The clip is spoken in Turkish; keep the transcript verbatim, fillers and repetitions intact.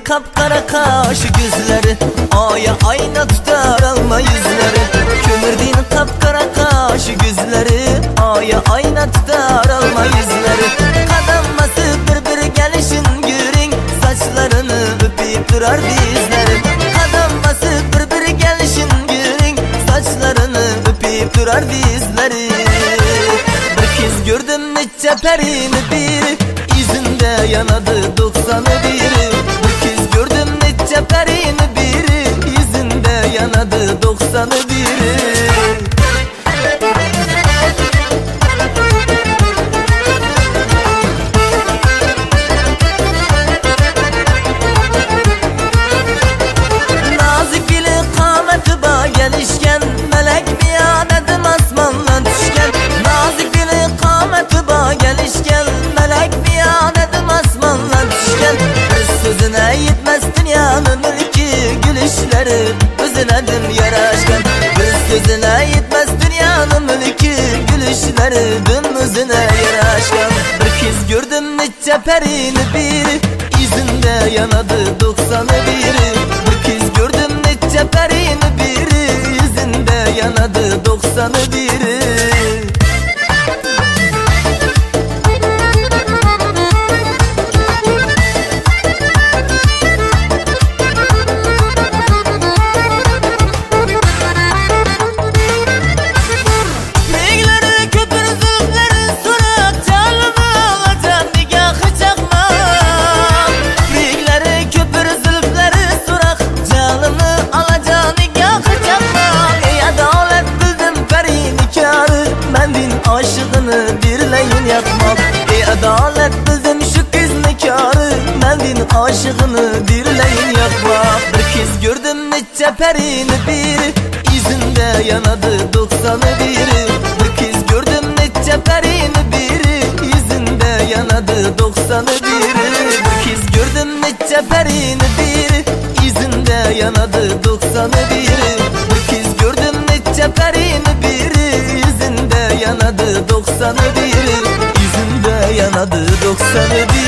kapkara kaşı gözleri, aya ayna tutar alma yüzleri. Kömürdin kapkara kaşı gözleri, aya ayna tutar alma yüzleri. Kadınması bir bir gelişin görün, saçlarını öpüp durar dizleri. Kadınması bir bir gelişin görün, saçlarını öpüp durar dizleri. Bir kez gördüm neçe perini bir, yüzünde yanadı doksanı biri. Bir kez gördüm neçe perini biri, yüzünde yanadı doksanı biri. Nazik bile kameti bağ gelişken, melek mi dedim asmanla düşken. Nazik bile kameti bağ gelişken, melek mi dedim asmanla düşken. Öz sözüne yetmez dünyanın mülkü, gülüşleri özünedir yaraşkan. Öz sözüne yetmez dünyanın mülkü, gülüşleri dün özüne yaraşkan. Bir kez gördüm neçe perini bir, yüzünde yanadı doksanı biri. Bir kez gördüm neçe perini biri, yüzünde yanadı doksanı biri. Aşığını birleyin yapmak, ey adalet bildim şu kız nikarı. Mendin aşığını birleyin yapmak. Bir kez gördüm neçe perini bir, yüzünde yanadı doksanı biri. Bir kez gördüm neçe perini biri, yüzünde yanadı doksanı biri. Bir kez gördüm neçe perini bir, yüzünde yanadı doksanı biri. Bir kez gördüm neçe perini biri, yüzünde yanadı doksanı biri. Yüzünde yanadı doksanı biri.